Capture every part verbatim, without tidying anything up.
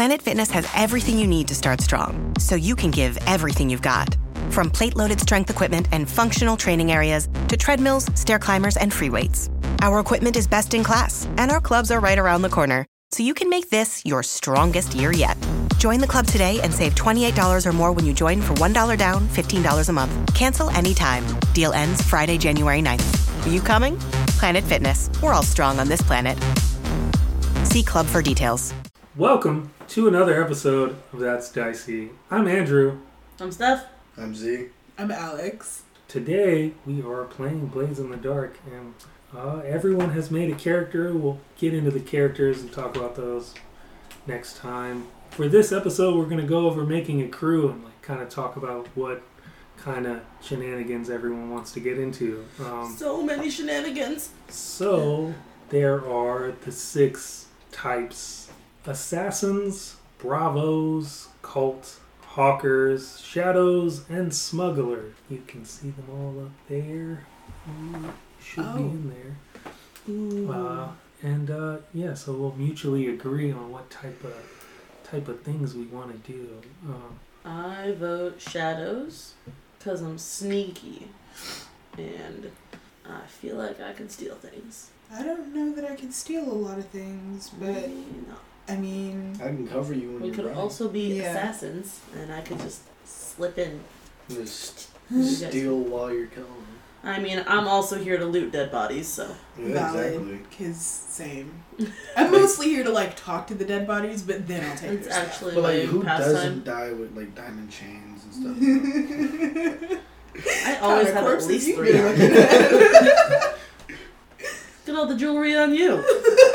Planet Fitness has everything you need to start strong, so you can give everything you've got. From plate-loaded strength equipment and functional training areas to treadmills, stair climbers, and free weights. Our equipment is best in class, and our clubs are right around the corner, so you can make this your strongest year yet. Join the club today and save twenty-eight dollars or more when you join for one dollar down, fifteen dollars a month. Cancel anytime. Deal ends Friday, January ninth. Are you coming? Planet Fitness. We're all strong on this planet. See club for details. Welcome to another episode of That's Dicey. I'm Andrew. I'm Steph. I'm Z. I'm Alex. Today we are playing Blades in the Dark, and uh, everyone has made a character. We'll get into the characters and talk about those next time. For this episode, we're going to go over making a crew and like kind of talk about what kind of shenanigans everyone wants to get into. Um, so many shenanigans. So there are the six types: assassins, bravos, cult, hawkers, shadows, and smuggler. You can see them all up there. Ooh, should oh. be in there. Ooh. Uh, and uh, yeah, so we'll mutually agree on what type of type of things we want to do. Uh, I vote shadows because I'm sneaky and I feel like I can steal things. I don't know that I can steal a lot of things, but Maybe not. I mean, I can cover you when We you're could running. also be Yeah. assassins and I could just slip in. Just You guys- steal while you're killing. I mean, I'm also here to loot dead bodies, so. Yeah, valid. exactly. Cause same. I'm mostly here to like talk to the dead bodies, but then I'll take It's their actually But like, my who pastime. doesn't die with like diamond chains and stuff? I always Kinda have at corpses least you three be on looking me. at. Look at all the jewelry on you.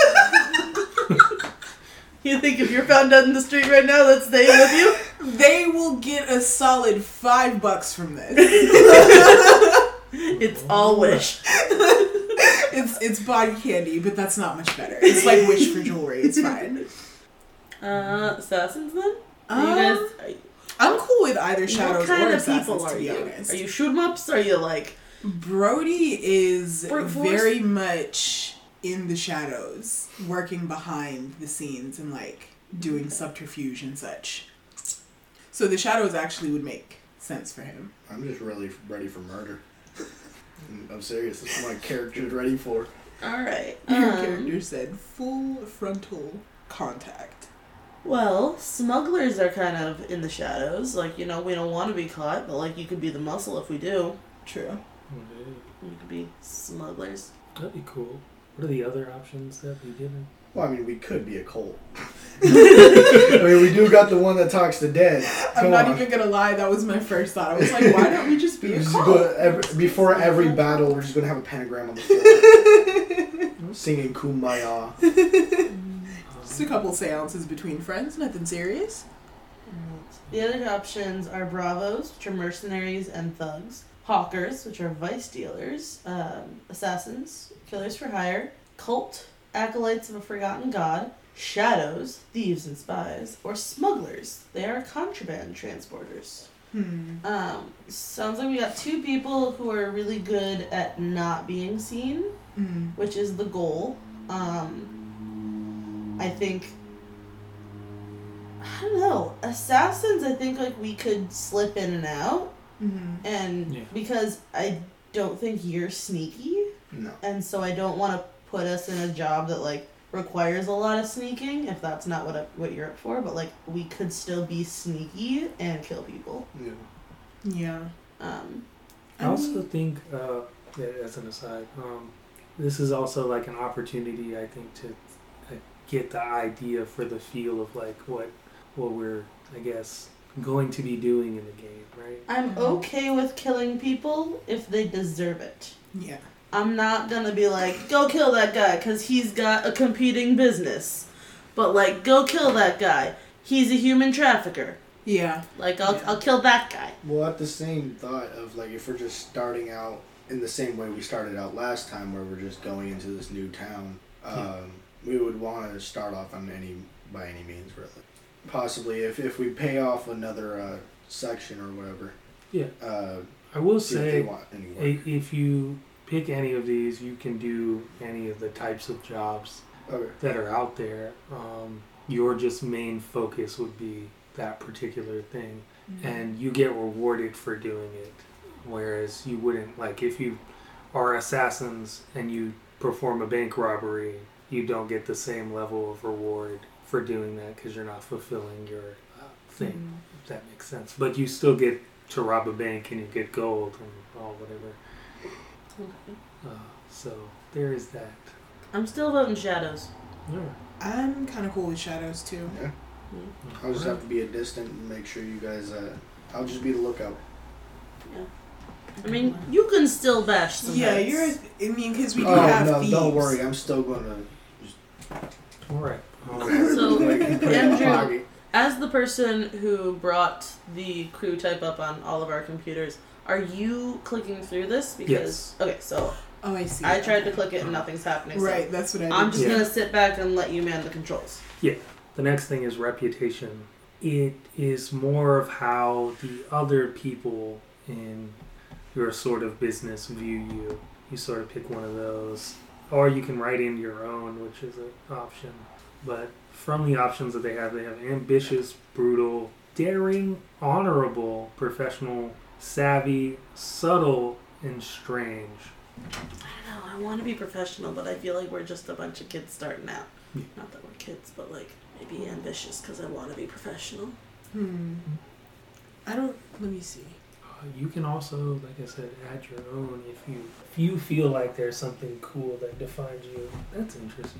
You think if you're found dead in the street right now, that's staying with you? They will get a solid five bucks from this. It's all wish. it's it's body candy, but that's not much better. It's like wish for jewelry. It's fine. Uh, assassins then? Are Um, you guys... Are, I'm cool with either what shadows kind or of assassins. people are to be you? honest, Are you shoot 'em ups? Are you like... Brody is Brute force? very much in the shadows, working behind the scenes and like doing subterfuge and such. So the shadows actually would make sense for him. I'm just really ready for murder. I'm serious. That's what my character's ready for. Alright. Your Um, character said full frontal contact. well, smugglers are kind of in the shadows. Like, you know, we don't want to be caught, but like you could be the muscle if we do. True. We could be smugglers. That'd be cool. What are the other options that we given? Well, I mean, we could be a cult. I mean, we do got the one that talks to dead. Come I'm not on. even gonna lie, that was my first thought. I was like, why don't we just be a Just cult? go every, before every battle, we're just gonna have a pentagram on the floor, singing "Kumbaya." Just a couple seances between friends, nothing serious. The other options are bravos, which are mercenaries and thugs. Hawkers, which are vice dealers. Um, assassins, killers for hire. Cult, acolytes of a forgotten god. Shadows, thieves and spies. Or smugglers, they are contraband transporters. Hmm. Um, sounds like we got two people who are really good at not being seen, Mm. which is the goal. Um, I think, I don't know, assassins, I think like we could slip in and out, Mm-hmm. and Yeah. because I don't think you're sneaky, No. and so I don't want to put us in a job that like requires a lot of sneaking if that's not what I, what you're up for, but like we could still be sneaky and kill people. Yeah. Yeah. Um, I also think, uh, yeah, as an aside, um, this is also like an opportunity, I think, to uh, get the idea for the feel of like what what we're, I guess, going to be doing in the game, right? I'm okay with killing people if they deserve it. Yeah. I'm not gonna be like, go kill that guy because he's got a competing business. But like, go kill that guy. He's a human trafficker. Yeah. Like, I'll, Yeah. I'll kill that guy. Well, at the same thought of like if we're just starting out in the same way we started out last time, where we're just going into this new town, um, we would want to start off on any by any means, really. Possibly if if we pay off another uh, section or whatever. Yeah. Uh, I will see if they say, want any work. i- if you pick any of these, you can do any of the types of jobs Okay. that are out there. Um, your just main focus would be that particular thing, Mm-hmm. and you get rewarded for doing it. Whereas you wouldn't, like, if you are assassins and you perform a bank robbery, you don't get the same level of reward for doing that because you're not fulfilling your uh, thing. Mm-hmm. If that makes sense. But you still get to rob a bank and you get gold and all whatever. Okay. Uh, so there is that. I'm still voting shadows. Yeah. I'm kind of cool with shadows too. Yeah. I'll just have to be a distant and make sure you guys. Uh, I'll just be the lookout. Yeah. I mean, you can still bash some Yeah, heads. you're. I mean, because we do Oh have no! thieves. Don't worry. I'm still gonna All right. So, like, put it in my Andrew- pocket. As the person who brought the crew type up on all of our computers, are you clicking through this? Because Yes. okay, so Oh, I see. I tried to click it and nothing's happening. So Right, that's what I did. I'm just Yeah. gonna sit back and let you man the controls. The next thing is reputation. It is more of how the other people in your sort of business view you. You sort of pick one of those. Or you can write in your own, which is an option. But from the options that they have, they have ambitious, brutal, daring, honorable, professional, savvy, subtle, and strange. I don't know. I want to be professional, but I feel like we're just a bunch of kids starting out. Yeah. Not that we're kids, but like maybe ambitious because I want to be professional. Hmm. I don't. Let me see. Uh, you can also, like I said, add your own if you if you feel like there's something cool that defines you. That's interesting.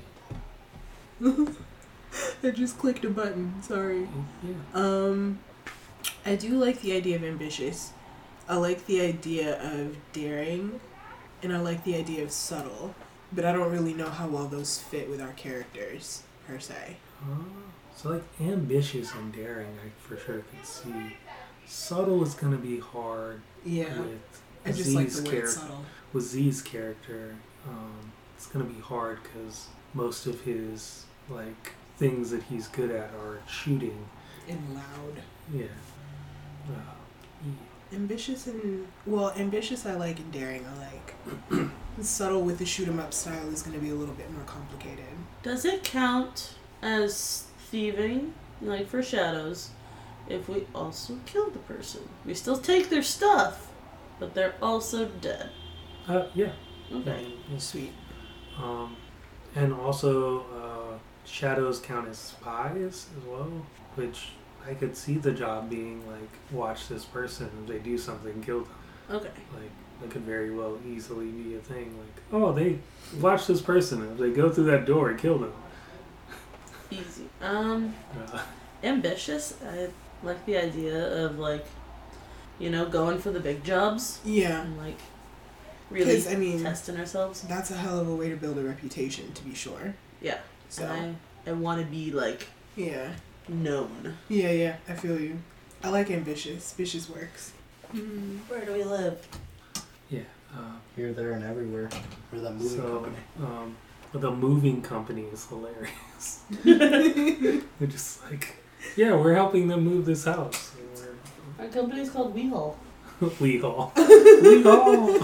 I just clicked a button. Sorry. Yeah. Um, I do like the idea of ambitious. I like the idea of daring, and I like the idea of subtle. But I don't really know how well those fit with our characters per se. Uh, so like ambitious and daring, I for sure can see. Subtle is gonna be hard Yeah, with I just like the Z's word character. subtle. With Z's character, um, it's gonna be hard because most of his like things that he's good at are shooting. And loud. Yeah. Uh, yeah. Ambitious and well, ambitious I like and daring I like. Subtle with the shoot 'em up style is going to be a little bit more complicated. Does it count as thieving, like for shadows, if we also kill the person? We still take their stuff, but they're also dead. Uh, yeah. Okay. Yeah. Sweet. Um, and also, uh, shadows count as spies as well, which I could see the job being like, watch this person. If they do something, kill them. Okay. Like, that could very well easily be a thing. Like, oh, they watch this person. If they go through that door, kill them. Easy. Um, Uh, ambitious. I like the idea of like, you know, going for the big jobs Yeah. and like really 'Cause, I mean, testing ourselves. that's a hell of a way to build a reputation, to be sure. Yeah. So, And I, I want to be like yeah. known. Yeah, yeah, I feel you. I like ambitious. Ambitious works. Mm. Where do we live? yeah. Uh, Here, there, and everywhere. Or that moving so, company. um, but the moving company is hilarious. They're just like, yeah, we're helping them move this house. Our company's called Weehall. We Hall. We Hall.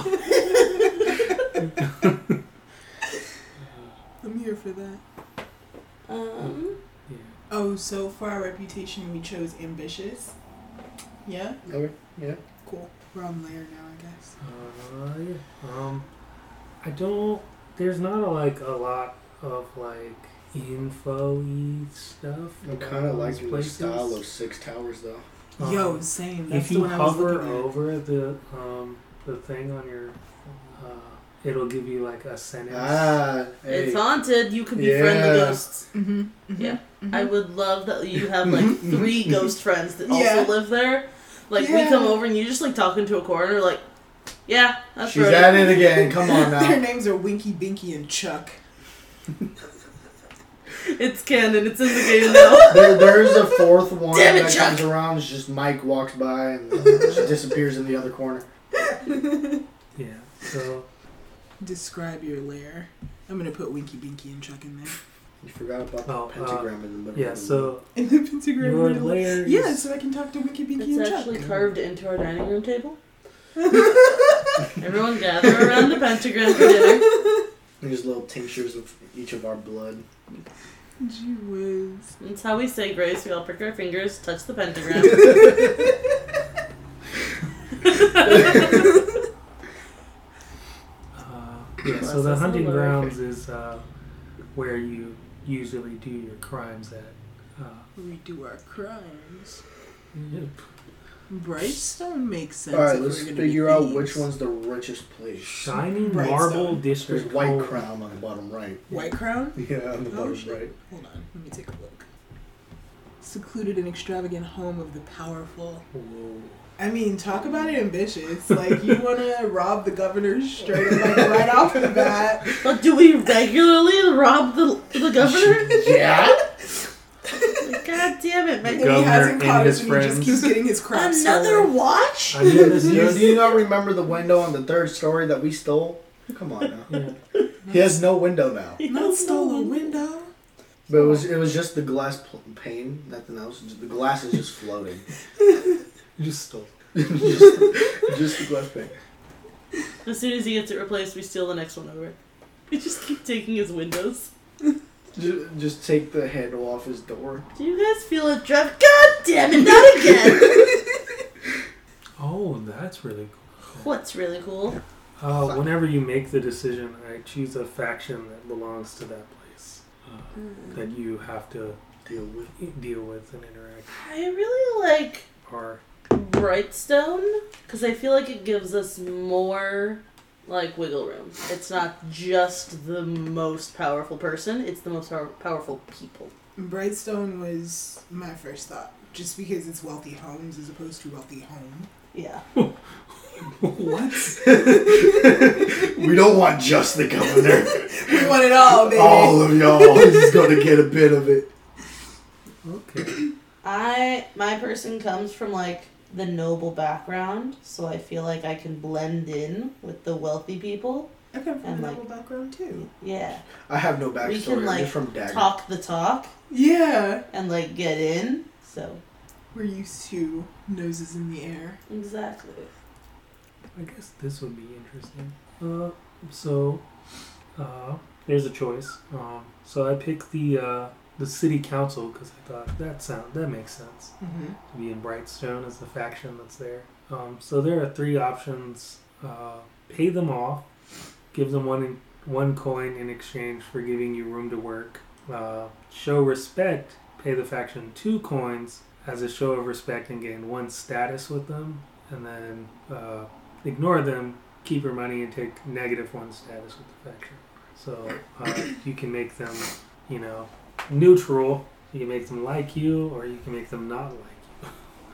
I'm here for that. Um, Yeah. Oh, so for our reputation, we chose ambitious. Yeah? Okay. Yeah. Cool. We're on layer now, I guess. Uh, yeah. Um, I don't. There's not a, like a lot of like info-y stuff. I'm about kind of those liking the places. style of Six Towers, though. Um, Yo, same. That's if the you one I was hover looking at. over the um the thing on your, uh, it'll give you like a sentence. Ah, hey. It's haunted. You can befriend the Yeah. ghosts. Mm-hmm. mm-hmm. Yeah. Mm-hmm. I would love that you have like three ghost friends that also Yeah. live there. Like we Yeah. come over and you just like talk into a corner, like, yeah, that's She's right. at it again. Come on Their now. names are Winky, Binky, and Chuck. It's canon. It's in the game now. There, there's a fourth one Damn it, that Chuck. comes around. It's just Mike walks by and she disappears in the other corner. Yeah. So Describe your lair. I'm gonna put Winky, Binky, and Chuck in there. You forgot about the Oh, uh, pentagram in the middle. yeah. of the So In the pentagram. your middle. layer. Yeah, is- so I can talk to Winky, Binky, It's and actually Chuck. carved into our dining room table. Everyone gather around the pentagram for dinner. There's little tinctures of each of our blood. Gee whiz. That's how we say grace. We all prick our fingers, touch the pentagram. uh, yeah, so the hunting grounds is uh, where you usually do your crimes at. Uh, We do our crimes. yep. Brightstone makes sense. All right, if let's we're gonna figure be out thieves. which one's the richest place. Shining Brightstone. Marble There's District. White Home. Crown on the bottom right. White Crown? Yeah, on the Oh, bottom shit. right. Hold on, let me take a look. Secluded and extravagant home of the powerful. Whoa. I mean, talk about it ambitious. Like, you want to rob the governor straight up, like, right off the bat. But do we regularly rob the the governor? Yeah. God damn it, And man. he Governor hasn't and caught his us and he just friends. keeps getting his crap Another stolen. watch? I mean, this Do you, is do you not remember the window on the third story that we stole? Come on now. yeah. He has no window now. He Not has stole no a window. window. But it was it was just the glass pl- pane, nothing else. The glass is just floating. You just stole. just, just the glass pane. As soon as he gets it replaced, we steal the next one over. We just keep taking his windows. Just, just take the handle off his door. Do you guys feel it, Trev? God damn it, not again! Oh, that's really cool. What's really cool? Uh, whenever you make the decision, I choose a faction that belongs to that place uh, that you have to Deal with. deal with and interact. I really like Or Brightstone because I feel like it gives us more like wiggle room. It's not just the most powerful person; it's the most power- powerful people. Brightstone was my first thought, just because it's wealthy homes as opposed to wealthy home. Yeah. what? We don't want just the governor. We want it all, baby. All of y'all is gonna get a bit of it. Okay. I my person comes from like the noble background, so I feel like I can blend in with the wealthy people. I come from And, a like- noble background too. Yeah. I have no We backstory. can I'm like just from Dagger. talk the talk Yeah. and like get in. So We're used to noses in the air. exactly. I guess this would be interesting. Uh, so, uh, there's a choice. Um, so I picked the uh, the city council because I thought that sound that makes sense Mm-hmm. to be in Brightstone as the faction that's there. Um, so there are three options: uh, pay them off, give them one in, one coin in exchange for giving you room to work. Uh, show respect, pay the faction two coins as a show of respect and gain one status with them, and then uh, ignore them, keep your money, and take negative one status with the faction. So uh, you can make them, you know, neutral. You can make them like you, or you can make them not like you.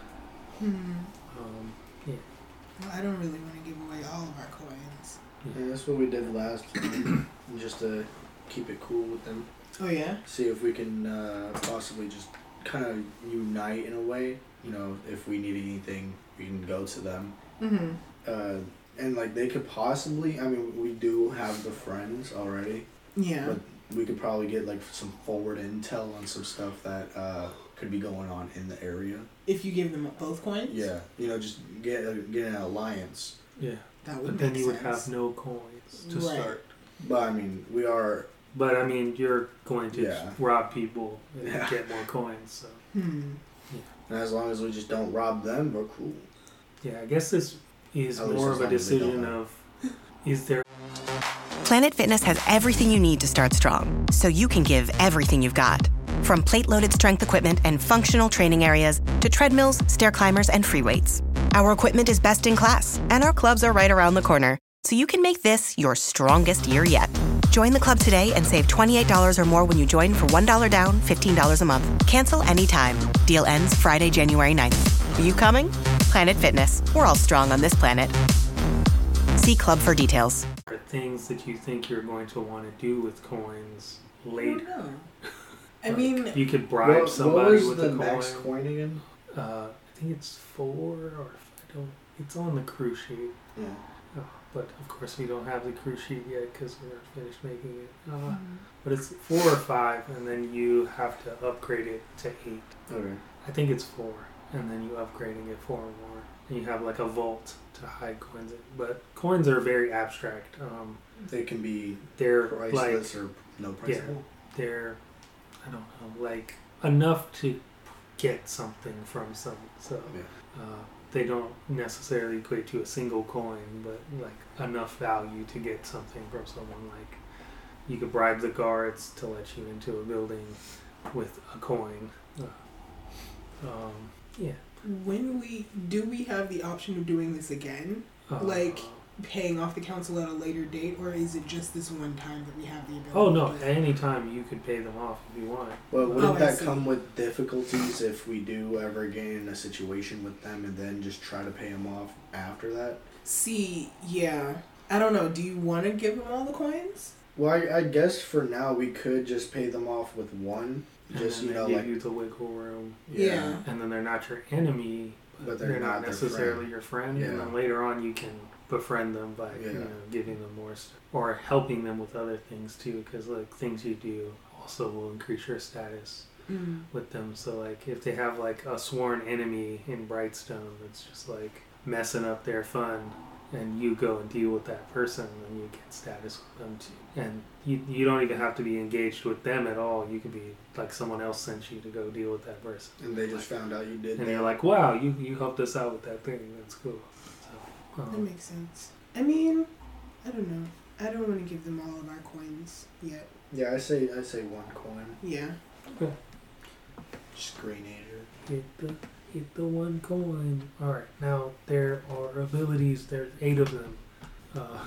Hmm. Um, Well, I don't really want to give away all of our coins. Yeah, that's what we did last time. Just to keep it cool with them. Oh yeah? See if we can uh, possibly just kind of unite in a way. You know, if we need anything, we can go to them. Mm-hmm. Uh, and like they could possibly, I mean, we do have the friends already, Yeah. but we could probably get like some forward intel on some stuff that uh, could be going on in the area. If you give them both coins? Yeah, you know, just get a, get an alliance. yeah. That would But make then you would sense. have no coins to Right. start. But I mean, we are. But I mean, you're going to Yeah. rob people and Yeah. get more coins. So Hmm. And as long as we just don't rob them, we're cool. yeah, I guess this is At least more as of a long as they decision don't of is there. Planet Fitness has everything you need to start strong, so you can give everything you've got. From plate-loaded strength equipment and functional training areas to treadmills, stair climbers, and free weights. Our equipment is best in class, and our clubs are right around the corner, so you can make this your strongest year yet. Join the club today and save twenty-eight dollars or more when you join for one dollar down, fifteen dollars a month. Cancel anytime. Deal ends Friday, January ninth. Are you coming? Planet Fitness. We're all strong on this planet. See club for details. Are things that you think you're going to want to do with coins I don't later? know. I Like, mean, you could bribe what, somebody what was with the a coin. max coin again? Uh, I think it's four, or if I don't, it's on the crew sheet. Yeah. Uh, but of course, we don't have the crew sheet yet because we're not finished making it. Uh, But it's four or five, and then you have to upgrade it to eight. Okay. I think it's four, and then you upgrade and get four or more. And you have like a vault to hide coins in. But coins are very abstract. Um, They can be they're priceless like or no price yeah. at all. they're I don't know, like enough to get something from some. So Yeah. uh, they don't necessarily equate to a single coin, but like enough value to get something from someone. Like you could bribe the guards to let you into a building with a coin. Uh, um, yeah. When we do, we have the option of doing this again, Uh, like paying off the council at a later date, or is it just this one time that we have the ability? Oh no! to do At it? any time you could pay them off if you want. But wouldn't Oh, I that see. come with difficulties if we do ever get in a situation with them and then just try to pay them off after that? See, yeah, I don't know. Do you want to give them all the coins? Well, I, I guess for now we could just pay them off with one. Just, and you then know, they give like... you the wiggle room. Yeah. And then they're not your enemy, but, But they're, they're not, not their necessarily friend. your friend. Yeah. And then later on you can befriend them by Yeah. you know giving them more stuff or helping them with other things too, because like things you do also will increase your status Mm. with them. So like if they have like a sworn enemy in Brightstone that's just like messing up their fun, and you go and deal with that person, and you get status with them too. And you you don't even have to be engaged with them at all. You could be like someone else sent you to go deal with that person. And they just found out you did And that. you're like, wow, you, you helped us out with that thing. That's cool. So, That um, makes sense. I mean, I don't know. I don't want to give them all of our coins yet. Yeah, I say I say one coin. Yeah. Just Greenager. hit the hit the one coin. All right, now there are abilities. There's eight of them. Uh,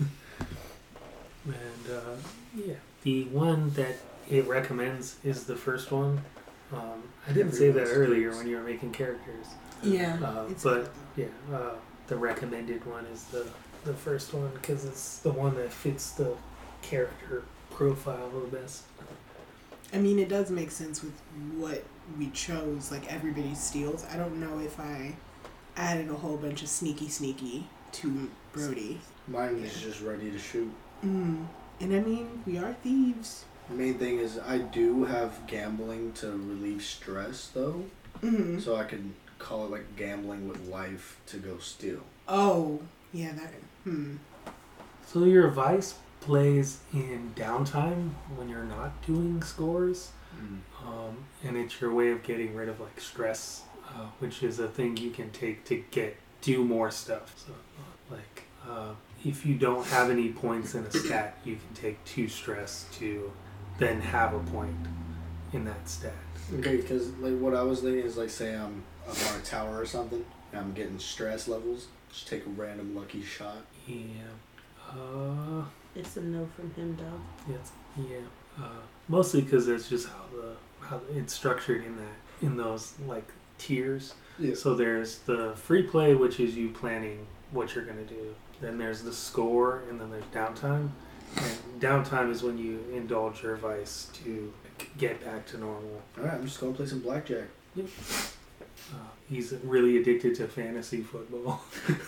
and uh, yeah, the one that it recommends is the first one. Um, I didn't say that Everyone's earlier choice. when you were making characters. Yeah. Uh, it's but good. yeah, uh, the recommended one is the the first one because it's the one that fits the character profile the best. I mean, it does make sense with what we chose. Like, everybody steals. I don't know if I added a whole bunch of sneaky sneaky to Brody. Mine is just ready to shoot. Mm. And I mean, we are thieves. The main thing is I do have gambling to relieve stress though, Mm. so I could call it like gambling with life to go steal. Oh, yeah, that. Hmm. So your vice plays in downtime when you're not doing scores, um, and it's your way of getting rid of like stress, uh, which is a thing you can take to get do more stuff. So, uh, like uh, if you don't have any points in a stat, you can take two stress to then have a point in that stat. Okay, because like what I was thinking is like say I'm I'm on a tower or something and I'm getting stress levels. Just take a random lucky shot. Yeah. Uh, It's a no from him, dog. Yes, yeah. Uh, mostly because that's just how the how it's structured in that in those like tiers. Yeah. So there's the free play, which is you planning what you're gonna do. Then there's the score, and then there's downtime. And downtime is when you indulge your vice to get back to normal. All right, I'm just gonna play some blackjack. Uh, he's really addicted to fantasy football.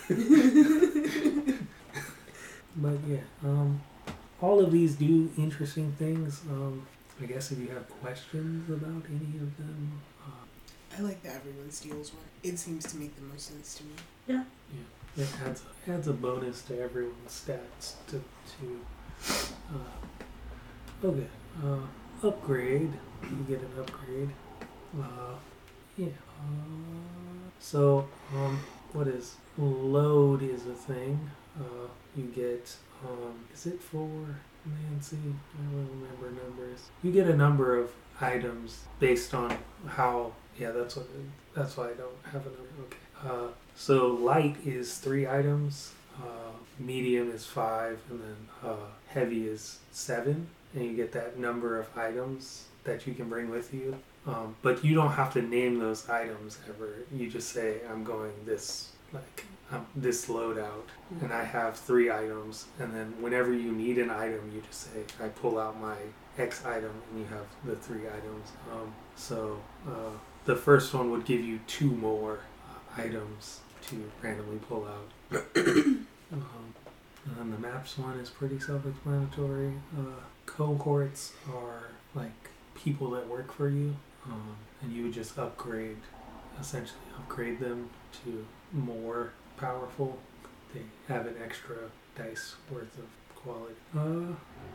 But yeah, um, all of these do interesting things. Um, I guess if you have questions about any of them, uh, I like the everyone steals one. It seems to make the most sense to me. yeah, it adds adds a bonus to everyone's stats. To to uh, okay, uh, upgrade. You get an upgrade. Uh, yeah. Uh, so um, what is load is a thing. Uh, you get, um, is it for Nancy? I don't remember numbers. You get a number of items based on how, yeah, that's what, that's why I don't have a number. Okay. Uh, so light is three items, uh, medium is five, and then uh, heavy is seven. And you get that number of items that you can bring with you. Um, but you don't have to name those items ever. You just say, I'm going this, like, um, this loadout, and I have three items, and then whenever you need an item, you just say, I pull out my X item, and you have the three items. Um, so uh, the first one would give you two more uh, items to randomly pull out. um, and then the maps one is pretty self-explanatory. Uh, cohorts are like people that work for you, um, and you would just upgrade, essentially upgrade them to more powerful. They have an extra dice worth of quality. Uh,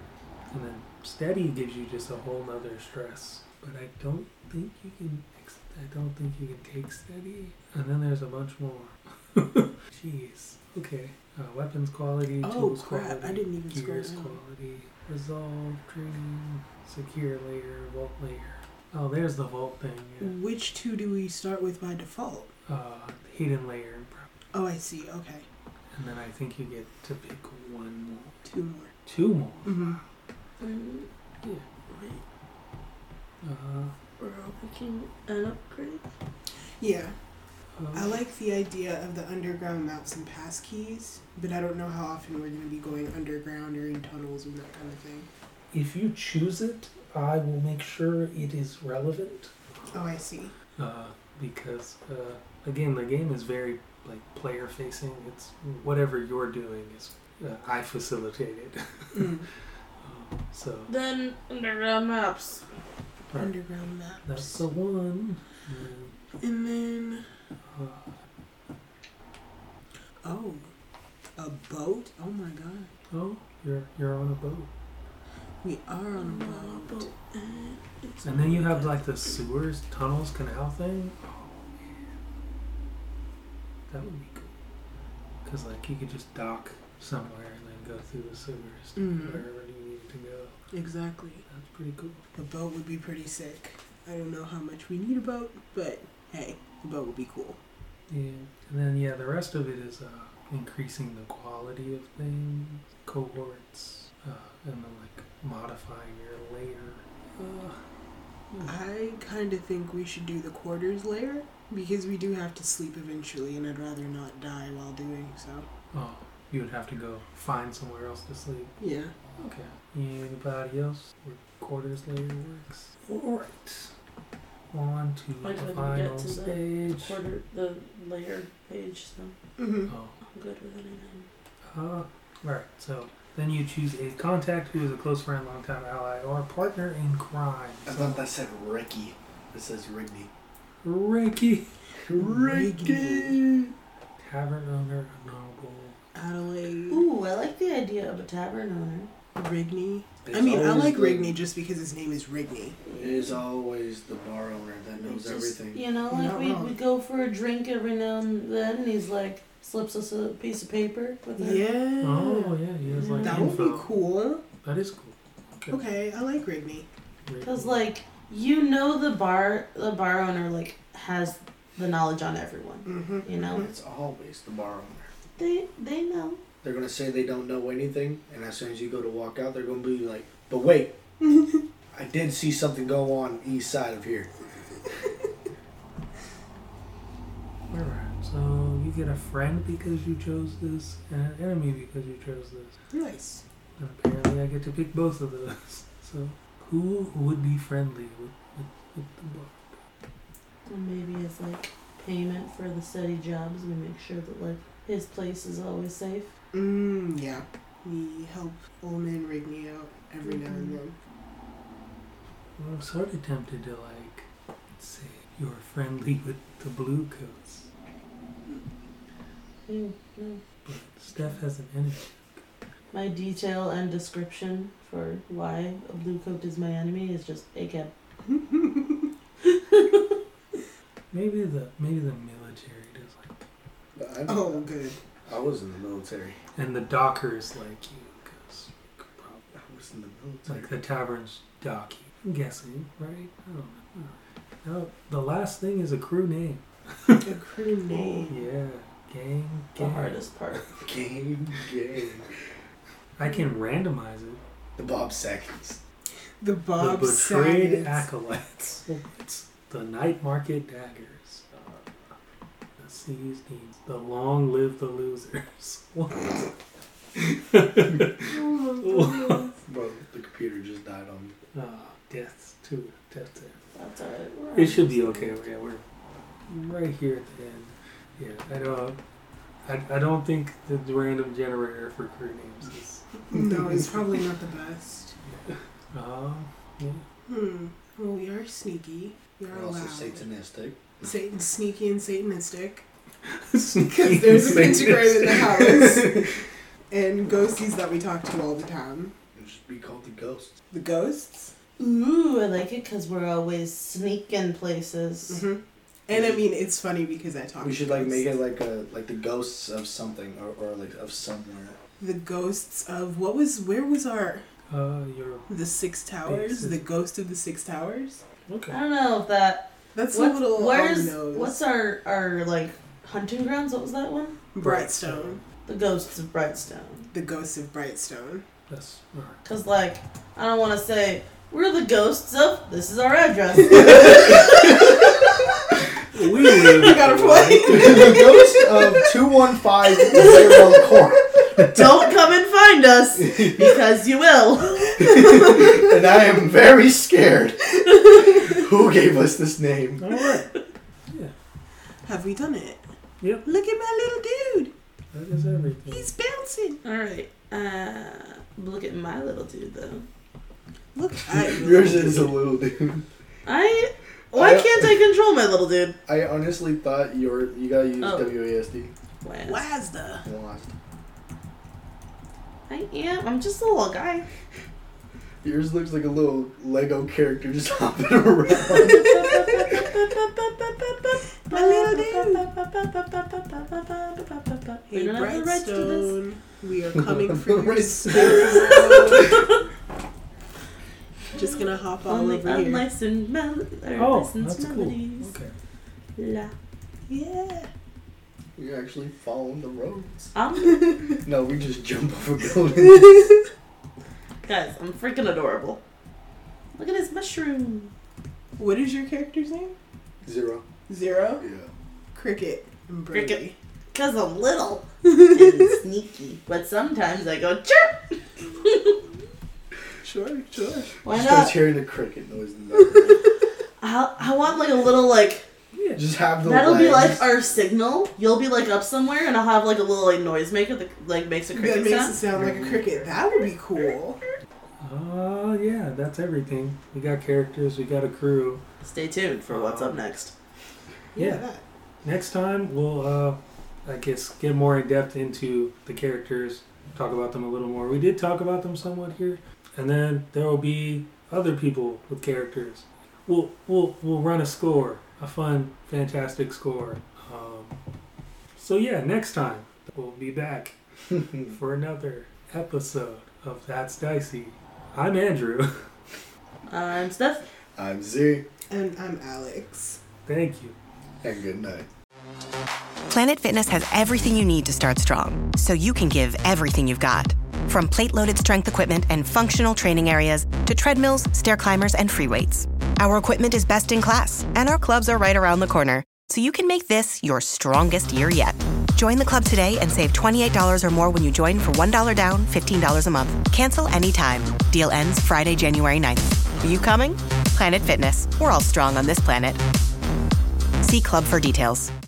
And then steady gives you just a whole nother stress. But I don't think you can. Ex- I don't think you can take steady. And then there's a bunch more. Jeez. Okay. Uh, weapons quality. Oh tools crap! quality, I didn't even scroll gears down. quality. Resolve. Training. Secure layer. Vault layer. Oh, there's the vault thing. Yeah. Which two do we start with by default? Uh, hidden layer. Oh, I see. Okay, And then I think you get to pick one more. two more. Two more. Mm-hmm. Um, Yeah. wait, Uh, we're all picking an upgrade. Yeah, uh, I like the idea of the underground maps and passkeys, but I don't know how often we're going to be going underground or in tunnels and that kind of thing. If you choose it, I will make sure it is relevant. Oh, I see. Uh, because uh, again, the game is very like player facing. It's whatever you're doing is uh, I facilitated. Mm. um, so Then underground maps. right, Underground maps. that's the one. And, And then, uh, oh, a boat? Oh my god. oh, you're you're on a boat. We are on a Uh, boat. and it's And then you have like the sewers, tunnels, canal thing. Oh man, that would be cool. Cause like you could just dock somewhere and then go through the sewers to Mhm. wherever you need to go. Exactly. That's pretty cool. A boat would be pretty sick. I don't know how much we need a boat, but hey, a boat would be cool. Yeah, and then yeah, the rest of it is uh, increasing the quality of things, cohorts, uh, and then like modifying your layer. Uh, I kind of think we should do the quarters layer because we do have to sleep eventually, and I'd rather not die while doing so. oh, you would have to go find somewhere else to sleep. Yeah. Okay. Anybody else where quarters layer works? Alright. On to I the couldn't final get to the stage. quarter the layer page, so Mm-hmm. Oh. I'm good with anything. Uh, alright, so then you choose a contact who is a close friend, longtime ally, or partner in crime. I So, thought that said Ricky. It says Rigby. Ricky. Ricky. Tavern owner, noble. Adelaide. Ooh, I like the idea of a tavern owner. Rigney. It's I mean, I always like the- Rigney just because his name is Rigney. It is always the bar owner that knows Just, everything. You know, You're like not we wrong. we go for a drink every now and then, and he's like slips us a piece of paper with it. Yeah. Oh, yeah, he has like That would info. be cool. That is cool. Okay. Okay, I like Rigney. Very Because cool. like you know the bar the bar owner like has the knowledge on everyone. Mm-hmm. You know It's always the bar owner. they they know. They're gonna say they don't know anything, and as soon as you go to walk out, they're gonna be like, "But wait, I did see something go on east side of here." Alright, so you get a friend because you chose this, and an enemy because you chose this. Nice. And apparently I get to pick both of those. So, who would be friendly with, with, with the bar? And maybe as like payment for the steady jobs, we make sure that like his place is always safe. Mm, yeah. We help old man Rigney out every now and then. Well, I'm sort of tempted to, like, say you're friendly with the blue coats. Mm, no. But Steph has an enemy. My detail and description for why a blue coat is my enemy is just A C A B. Maybe the maybe the military does like, But I, Oh, good. I was in the military. and the dockers like you, because I was in the military. like the tavern's docky. I'm guessing, right? I don't know. No, the last thing is a crew name. A crew name. Yeah, gang, The gang. hardest part. Game, game. I can randomize it. The Bob Seconds. The Bob the betrayed Saget. acolytes. It's the night market daggers. Uh, the seas needs. The long live the losers. What? Oh Bro, the computer just died on me. uh, death to death to. That's alright. we're It should be almost okay. there. Yeah, we're right here at the end. Yeah, I don't. I, I don't think the random generator for crew names is. No, it's probably not the best. Uh, yeah. Hmm. Well, we are sneaky. We are We're also loud. satanistic. Satan, sneaky and Satanistic. Because Because there's a pentagram in the house. And ghosties that we talk to all the time. just be called the Ghosts. The Ghosts? Ooh, I like it because we're always sneaking places. Mm-hmm. And I mean, it's funny because I talk We should to like make ghosts. it like a like the ghosts of something or, or like of somewhere. The ghosts of, what was, where was our, Uh, your the Six Towers? Six. The ghost of the Six Towers? okay. I don't know if that. That's What, a little where's on the nose. what's our our like hunting grounds? What was that one? Brightstone. The ghosts of Brightstone. The ghosts of Brightstone. That's all right. Cause like I don't want to say we're the ghosts of. This is our address. We live. You got a point. The Ghost of two one five zero Court. Don't come and find us because you will. And I am very scared. Who gave us this name? All right. Yeah. Have we done it? Yep. Look at my little dude. That is everything. He's bouncing. All right. Uh, look at my little dude though. Look at your Yours little is a dude. little dude. I. Why I- can't I control my little dude? I honestly thought you were you gotta use Oh. W A S D. Waz. Wazda. Lost. I am. I'm just a little guy. Yours looks like a little Lego character just hopping around. My little dude. We Hey, don't have the rights to this. Brightstone. We are coming for your Right. spirit. Just gonna hop all Only over here. unlicensed mel- or Oh, licensed that's cool. melodies. Okay. La. Yeah. We're actually following the roads. Um, No, we just jump over buildings. guys, I'm freaking adorable. Look at his mushroom. What is your character's name? Zero. Zero? Yeah. Cricket. And Brody. Cricket. Cause I'm little and sneaky, but sometimes I go chirp. Sure, sure. Why Just not? starts hearing the cricket noise in the background. I I want like a little like Yeah. Just have the that'll be legs. like our signal. You'll be like up somewhere, and I'll have like a little like noisemaker that like makes a That cricket makes sound. it sound like a cricket. That would be cool. Oh, yeah, that's everything. We got characters, we got a crew. Stay tuned for what's up next. Yeah. that. Next time, we'll, uh, I guess, get more in depth into the characters, talk about them a little more. We did talk about them somewhat here. And then there will be other people with characters. We'll, we'll, we'll run a score, a fun, fantastic score. Um, so, yeah, next time, we'll be back for another episode of That's Dicey. I'm Andrew. I'm Steph. I'm Z. And I'm Alex. Thank you. And good night. Planet Fitness has everything you need to start strong, so you can give everything you've got. From plate-loaded strength equipment and functional training areas to treadmills, stair climbers, and free weights. Our equipment is best in class, and our clubs are right around the corner, so you can make this your strongest year yet. Join the club today and save twenty-eight dollars or more when you join for one dollar down, fifteen dollars a month. Cancel anytime. Deal ends Friday, January ninth. Are you coming? Planet Fitness. We're all strong on this planet. See club for details.